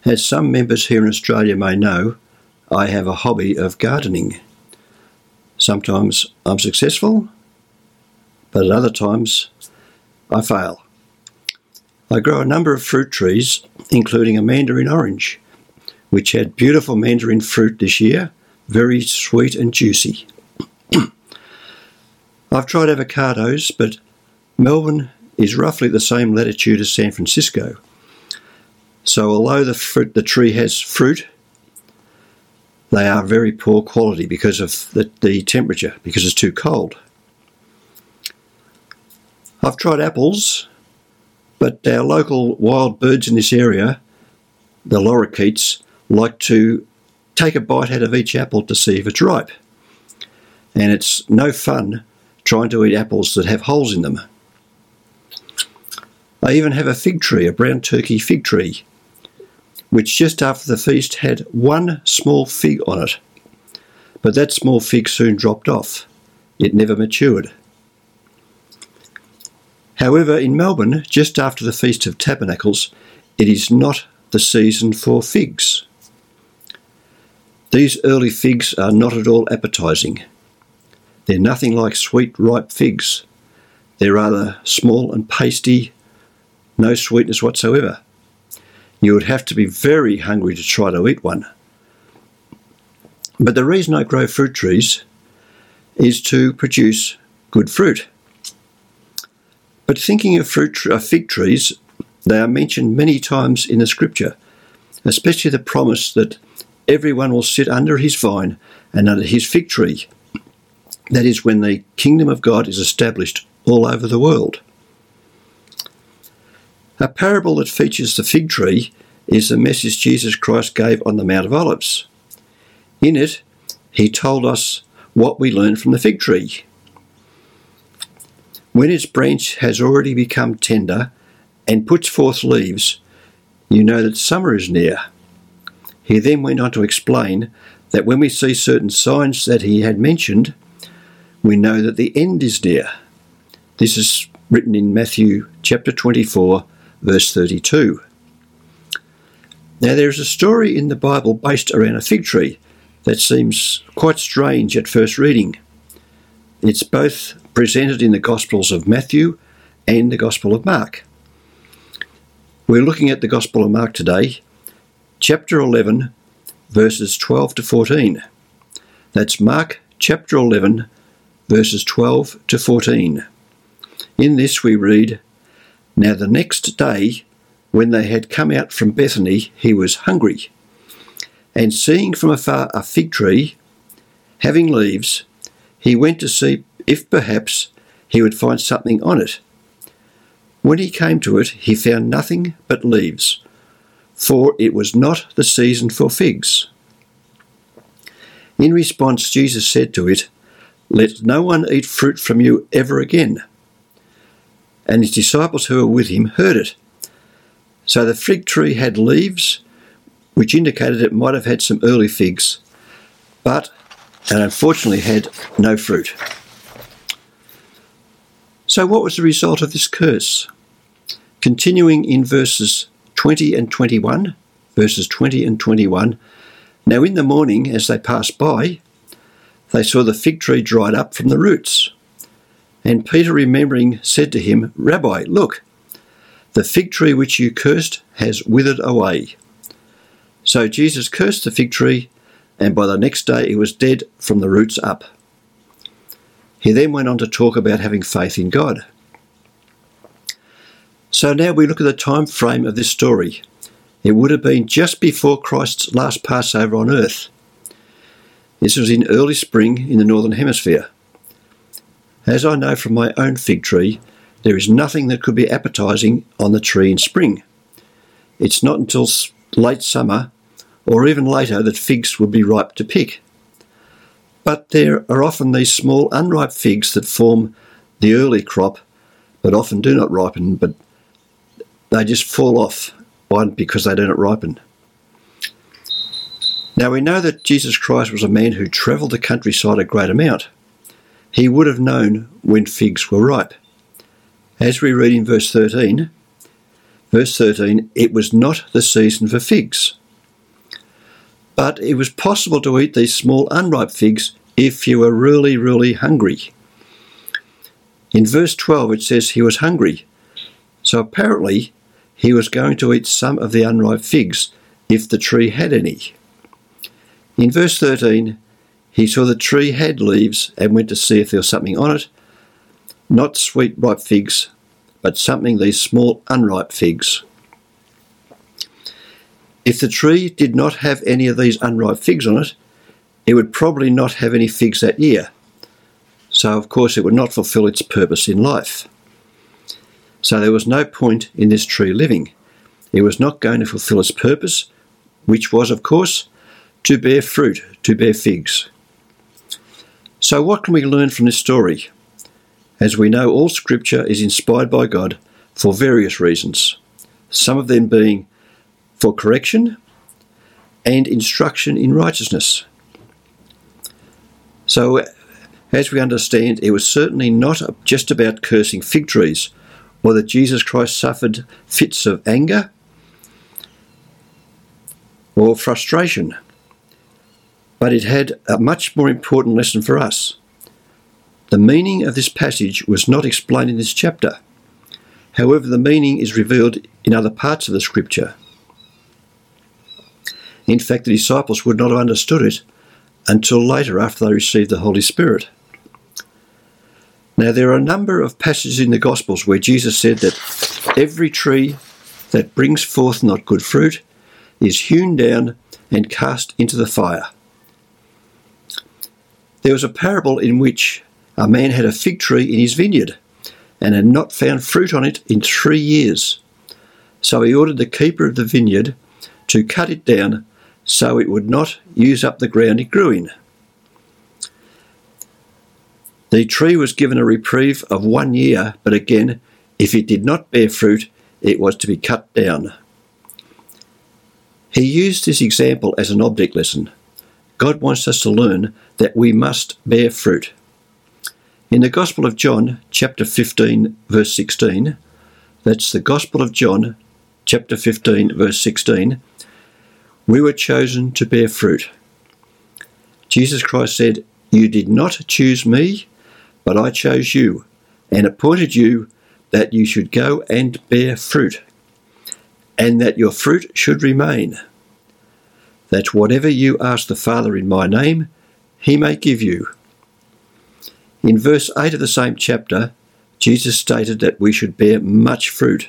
As some members here in Australia may know, I have a hobby of gardening. Sometimes I'm successful, but at other times I fail. I grow a number of fruit trees, including a mandarin orange, which had beautiful mandarin fruit this year, very sweet and juicy. I've tried avocados, but Melbourne is roughly the same latitude as San Francisco. So although the tree has fruit, they are very poor quality because of the temperature, because it's too cold. I've tried apples, but our local wild birds in this area, the lorikeets, like to take a bite out of each apple to see if it's ripe. And it's no fun trying to eat apples that have holes in them. I even have a fig tree, a brown turkey fig tree, which just after the feast had one small fig on it. But that small fig soon dropped off. It never matured. However, in Melbourne, just after the Feast of Tabernacles, it is not the season for figs. These early figs are not at all appetising. They're nothing like sweet, ripe figs. They're rather small and pasty, no sweetness whatsoever. You would have to be very hungry to try to eat one. But the reason I grow fruit trees is to produce good fruit. But thinking of fig trees, they are mentioned many times in the scripture, especially the promise that everyone will sit under his vine and under his fig tree. That is when the kingdom of God is established all over the world. A parable that features the fig tree is the message Jesus Christ gave on the Mount of Olives. In it, he told us what we learn from the fig tree. When its branch has already become tender and puts forth leaves, you know that summer is near. He then went on to explain that when we see certain signs that he had mentioned, we know that the end is near. This is written in Matthew chapter 24, verse 32. Now there is a story in the Bible based around a fig tree that seems quite strange at first reading. It's both presented in the Gospels of Matthew and the Gospel of Mark. We're looking at the Gospel of Mark today, chapter 11, verses 12 to 14. That's Mark chapter 11, verses 12 to 14. In this we read, "Now the next day, when they had come out from Bethany, he was hungry. And seeing from afar a fig tree, having leaves, he went to see if perhaps he would find something on it. When he came to it, he found nothing but leaves, for it was not the season for figs. In response, Jesus said to it, 'Let no one eat fruit from you ever again.' And his disciples who were with him heard it. So the fig tree had leaves, which indicated it might have had some early figs, but and unfortunately had no fruit." So what was the result of this curse? Continuing in verses 20 and 21, "Now in the morning, as they passed by, they saw the fig tree dried up from the roots. And Peter, remembering, said to him, 'Rabbi, look, the fig tree which you cursed has withered away.' So Jesus cursed the fig tree, and by the next day it was dead from the roots up." He then went on to talk about having faith in God. So now we look at the time frame of this story. It would have been just before Christ's last Passover on earth. This was in early spring in the Northern Hemisphere. As I know from my own fig tree, there is nothing that could be appetising on the tree in spring. It's not until late summer or even later that figs would be ripe to pick. But there are often these small unripe figs that form the early crop, but often do not ripen, but they just fall off because they do not ripen. Now we know that Jesus Christ was a man who travelled the countryside a great amount. He would have known when figs were ripe. As we read in verse 13, Verse 13, it was not the season for figs. But it was possible to eat these small unripe figs if you were really, really hungry. In verse 12 it says he was hungry. So apparently he was going to eat some of the unripe figs if the tree had any. In verse 13, he saw the tree had leaves and went to see if there was something on it. Not sweet ripe figs, but something these small unripe figs. If the tree did not have any of these unripe figs on it, it would probably not have any figs that year. So of course it would not fulfill its purpose in life. So there was no point in this tree living. It was not going to fulfill its purpose, which was, of course, to bear fruit, to bear figs. So what can we learn from this story? As we know, all Scripture is inspired by God for various reasons, some of them being for correction and instruction in righteousness. So, as we understand, it was certainly not just about cursing fig trees, or that Jesus Christ suffered fits of anger or frustration. But it had a much more important lesson for us. The meaning of this passage was not explained in this chapter. However, the meaning is revealed in other parts of the Scripture. In fact, the disciples would not have understood it until later after they received the Holy Spirit. Now, there are a number of passages in the Gospels where Jesus said that every tree that brings forth not good fruit is hewn down and cast into the fire. There was a parable in which a man had a fig tree in his vineyard and had not found fruit on it in 3 years. So he ordered the keeper of the vineyard to cut it down so it would not use up the ground it grew in. The tree was given a reprieve of 1 year, but again, if it did not bear fruit, it was to be cut down. He used this example as an object lesson. God wants us to learn that we must bear fruit. In the Gospel of John, chapter 15, verse 16, that's the Gospel of John, chapter 15, verse 16, we were chosen to bear fruit. Jesus Christ said, "You did not choose me, but I chose you, and appointed you that you should go and bear fruit, and that your fruit should remain, that whatever you ask the Father in my name, he may give you." In verse 8 of the same chapter, Jesus stated that we should bear much fruit.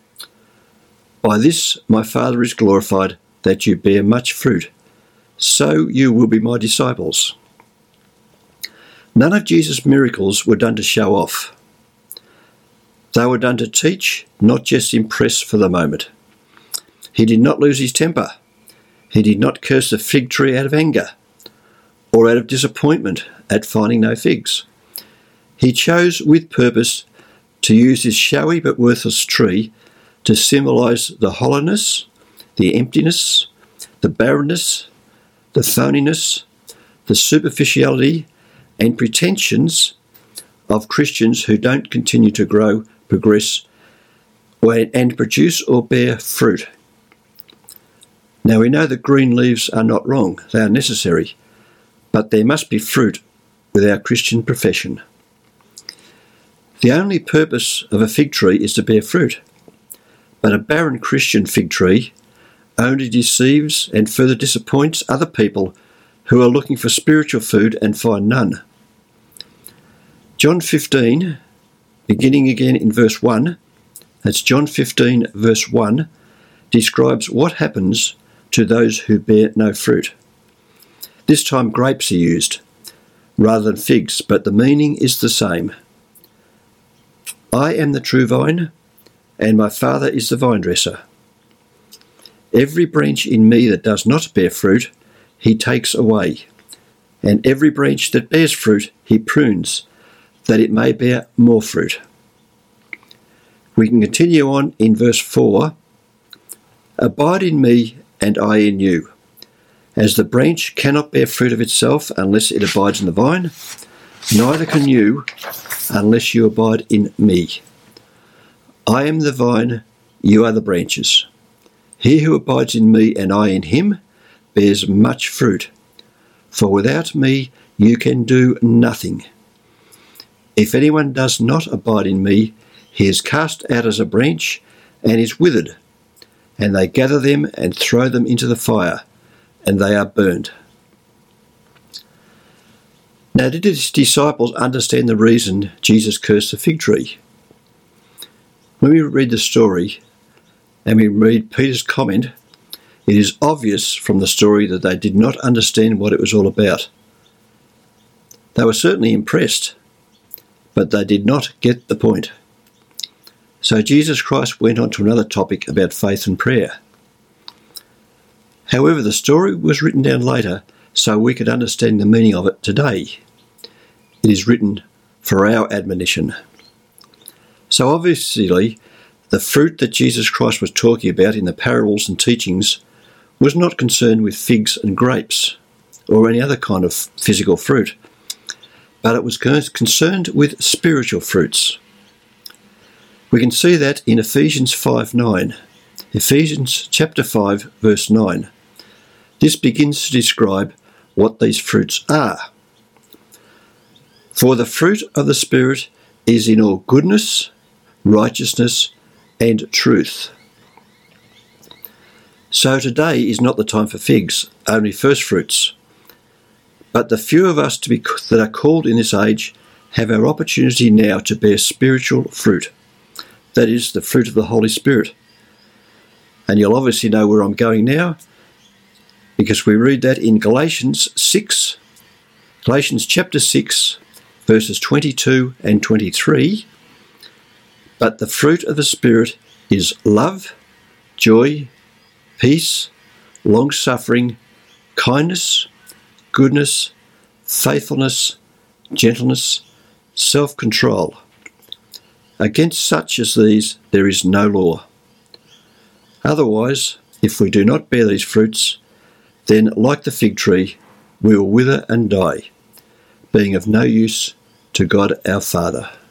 "By this my Father is glorified, that you bear much fruit. So you will be my disciples." None of Jesus' miracles were done to show off. They were done to teach, not just impress for the moment. He did not lose his temper. He did not curse the fig tree out of anger or out of disappointment at finding no figs. He chose with purpose to use this showy but worthless tree to symbolise the hollowness, the emptiness, the barrenness, the phoniness, the superficiality and pretensions of Christians who don't continue to grow, progress, and produce or bear fruit. Now we know that green leaves are not wrong, they are necessary, but there must be fruit with our Christian profession. The only purpose of a fig tree is to bear fruit, but a barren Christian fig tree only deceives and further disappoints other people who are looking for spiritual food and find none. John 15, beginning again in verse 1, that's John 15 verse 1, describes what happens to those who bear no fruit. This time grapes are used rather than figs, but the meaning is the same. "I am the true vine, and my Father is the vine dresser. Every branch in me that does not bear fruit, he takes away, and every branch that bears fruit, he prunes, that it may bear more fruit." We can continue on in verse 4. "Abide in me, and I in you. As the branch cannot bear fruit of itself unless it abides in the vine, neither can you unless you abide in me. I am the vine, you are the branches. He who abides in me and I in him bears much fruit, for without me you can do nothing. If anyone does not abide in me, he is cast out as a branch and is withered, and they gather them and throw them into the fire, and they are burned. Now, did his disciples understand the reason Jesus cursed the fig tree? When we read the story and we read Peter's comment, it is obvious from the story that they did not understand what it was all about. They were certainly impressed, but they did not get the point. So Jesus Christ went on to another topic about faith and prayer. However, the story was written down later so we could understand the meaning of it today. It is written for our admonition. So obviously, the fruit that Jesus Christ was talking about in the parables and teachings was not concerned with figs and grapes or any other kind of physical fruit, but it was concerned with spiritual fruits. We can see that in Ephesians 5:9. Ephesians chapter 5 verse 9. This begins to describe what these fruits are. For the fruit of the Spirit is in all goodness, righteousness, and truth. So today is not the time for figs, only first fruits. But the few of us that are called in this age have our opportunity now to bear spiritual fruit. That is, the fruit of the Holy Spirit. And you'll obviously know where I'm going now, because we read that in Galatians chapter 6, verses 22 and 23. But the fruit of the Spirit is love, joy, peace, long-suffering, kindness, goodness, faithfulness, gentleness, self-control. Against such as these there is no law. Otherwise, if we do not bear these fruits, then, like the fig tree, we will wither and die, being of no use to God our Father.